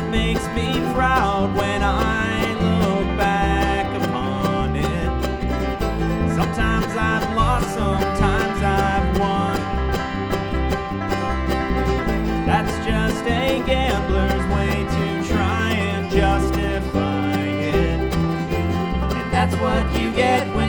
makes me proud when I look back upon it. Sometimes I've lost, sometimes I've won. That's just a gambler's way to try and justify it. And that's what you get